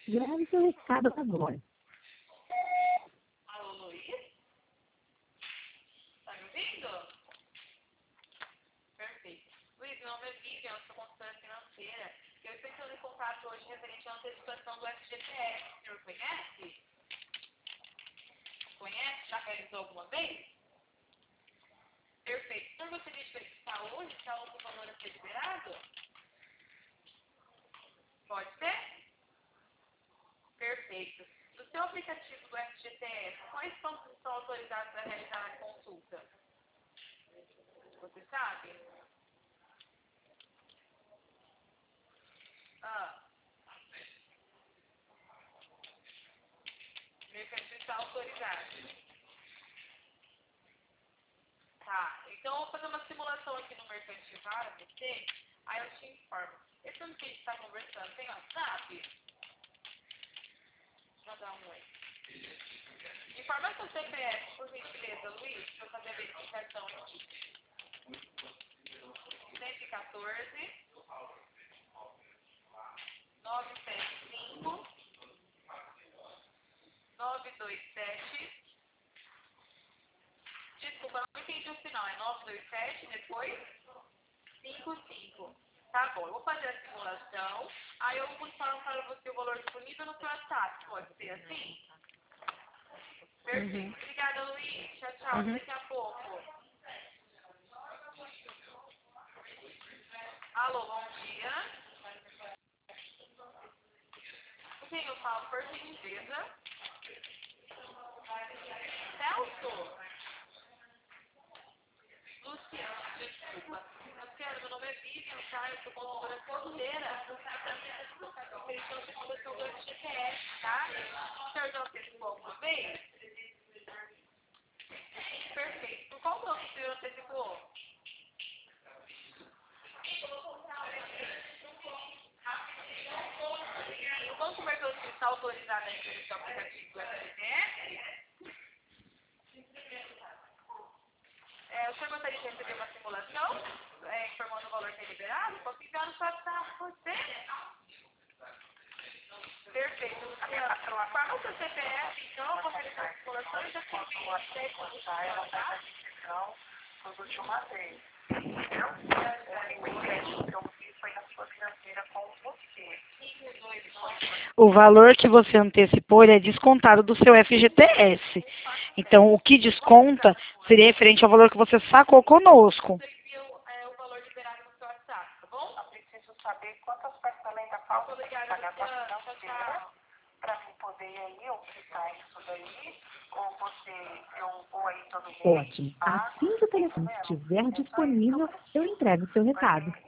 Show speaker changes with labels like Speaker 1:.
Speaker 1: Grave seu recado agora.
Speaker 2: Alô, Luiz? Tá me ouvindo? Perfeito. Luiz, meu nome é Vivian, eu sou consultora financeira. Eu estou entrando em contato hoje referente à antecipação do FGTS. O senhor conhece? Conhece? Já realizou alguma vez? Perfeito. O senhor gostaria de verificar hoje se há algum valor a ser liberado? Pode ser? Perfeito. No seu aplicativo do FGTS, quais bancos estão autorizados a realizar a consulta? Você sabe? Mercantil está autorizado. Tá. Então, eu vou fazer uma simulação aqui no Mercantil para você. Aí eu te informo. Esse ano que a gente está conversando, tem WhatsApp? Deixa eu dar um oi. Informa seu CPF, por gentileza, Luiz, para eu fazer a verificação aqui. 114 975 927. Desculpa, não entendi o final. É 927, depois 55. Tá bom, eu vou fazer a simulação. Aí eu vou falar para você o valor disponível no seu WhatsApp. Pode ser assim? Perfeito. Obrigada, Luiz. Tchau, tchau. Daqui a pouco. Alô, bom dia. Com quem eu falo, por gentileza? Celso? Luciano, desculpa. Luciano, meu nome é Vivian, tá? Eu sou consultora financeira. Então, você começou do FGTS, tá? O senhor já antecipou alguma vez? Perfeito. Por qual banco o senhor antecipou? O Banco Mercantil está autorizado a incluir o aplicativo do FGTS? O senhor gostaria de receber uma simulação, informando o valor que é liberado? Posso enviar no seu WhatsApp para você? Perfeito. Informa o seu CPF, então, eu vou realizar a simulação e já te envio a técnica, tá?
Speaker 3: Tudo de uma vez. Entendeu? O empréstimo que eu fiz foi na sua financeira com você.
Speaker 1: O valor que você antecipou ele é descontado do seu FGTS. Então, o que desconta seria referente ao valor que você sacou conosco.
Speaker 2: Você envia o valor liberado no seu WhatsApp, tá bom?
Speaker 3: Eu preciso saber quantas parcelas ainda faltam para
Speaker 2: Obrigada,
Speaker 3: pagar com a
Speaker 2: Luciano. Tchau,
Speaker 3: financeira,
Speaker 2: tchau.
Speaker 3: para mim poder aí optar isso daí, ou ou aí todo mês.
Speaker 1: Ótimo.
Speaker 3: Tá?
Speaker 1: Assim que o telefone estiver disponível, eu entrego o seu recado.